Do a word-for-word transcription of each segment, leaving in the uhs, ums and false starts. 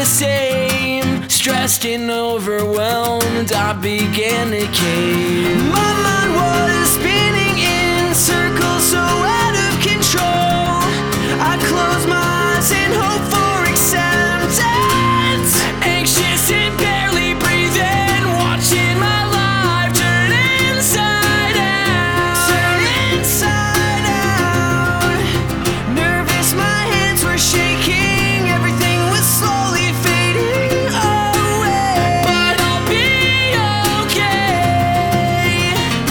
same. Stressed and overwhelmed, I began to cave. My mind was spinning in circles, so out of control. I closed my eyes and hoped for acceptance. Anxious and barely breathing, watching my life turn inside out. Turn inside out. Nervous, my hands were shaking. Everything was slowly fading away. But I'll be okay.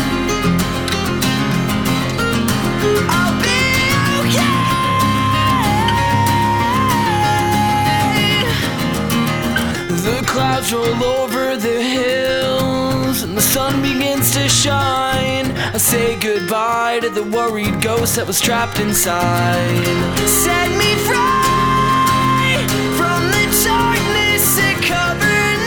I'll be okay. The clouds roll over the hills and the sun begins to shine. I say goodbye to the worried ghost that was trapped inside. Set me free from the darkness that covered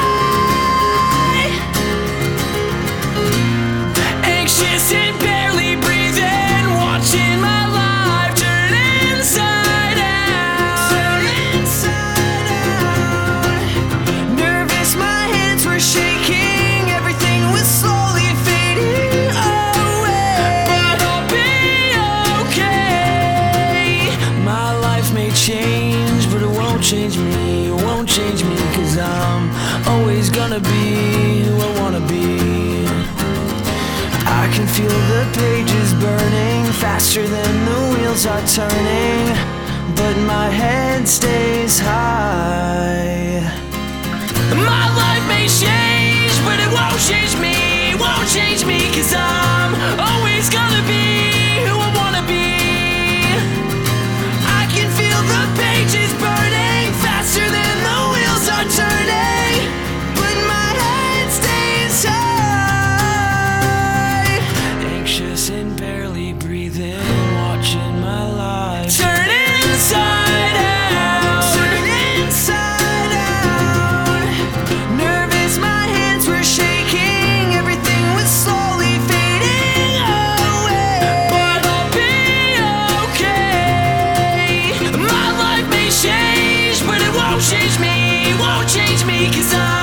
me. Anxious and barely breathing, watching my life turn inside out. Turn inside out. Nervous, my hands were shaking. Everything was slowly fading away. But I'll be okay. My life may change, but it won't change me. It won't change me, 'cause I'm always gonna be who I wanna be. I can feel the pages burning faster than the wheels are turning, but my head stays high. My life may change, but it won't change me. It won't change me, 'cause I'm always gonna be who I wanna be. I can feel the pages burning faster than the wheels are turning, but my head stays high. Anxious and barely breathing, watching my life turn inside out. Turn inside out. Nervous, my hands were shaking. Everything was slowly fading away. But I'll be okay. My life may change, but it won't change me. It won't change me, 'cause I